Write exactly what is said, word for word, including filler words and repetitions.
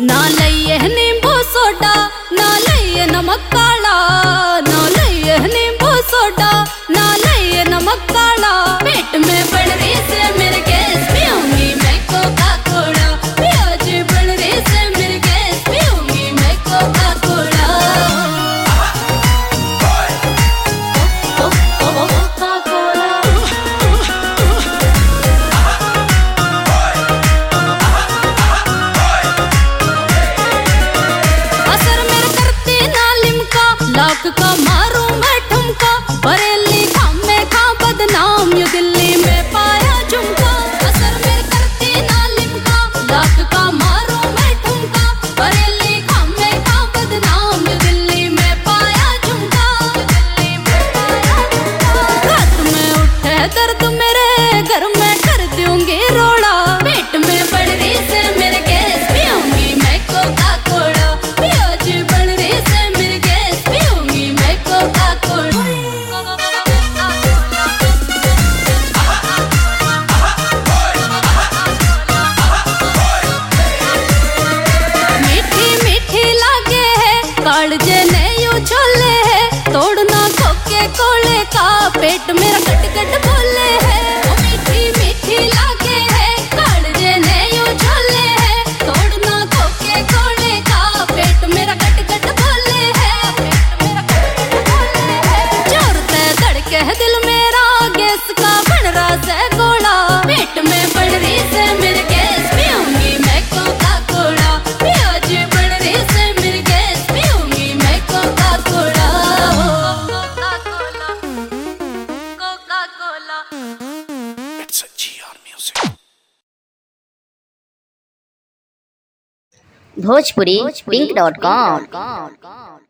ना लइए नींबू सोडा ना लइए नमक काला, ना लइए नींबू सोडा ना लइए नमक काला। पेट में बढ़ रही से मेरे गैस पीऊंगी मैं कोका कोला, प्याज बढ़ रही से मेरे गैस पीऊंगी मैं कोका कोला। कोका कोला असर मेरे करती ना लिमका, लाख का मारूं मैं ठुमका। बरेली खाम में खा बदनाम यू दिल्ली में पाया झुमका। असर मेरे करती ना लिमका, लाख का मारूं मैं ठुमका। बरेली खाम में खा बदनाम यू दिल्ली में पाया झुमका। दिल्ली में पाया झुमका। रात में उठे दर्द मेरे घर में कर दूंगी रोड़ा। पेट में बढ़ रही से मेरे गैस पीऊंगी मैं कोका कोला, प्याज बढ़ रही से मेरे गैस पीऊंगी मैं कोका कोला। मीठी मीठी लागे है कालजे ने यू छोले है, तोड़ना कोके कोले का पेट मेरा कट कट बोले है। ओ मीठी मीठी लागे है कालजे ने यू छोले है, तोड़ना कोके कोले का पेट मेरा कट कट बोले है। पेट मेरा कट कट बोले है। जोर से धड़के है दिल मेरा गैस का बन रहा से गोला। पेट में बढ़ रही से मेरे गैस पीऊंगी मैं कोका कोला, प्याज बढ़ रही से मेरे गैस पीऊंगी मैं Coca Cola. Coca Cola Coca Cola. It's a G R Music. Bhojpuri pink dot com.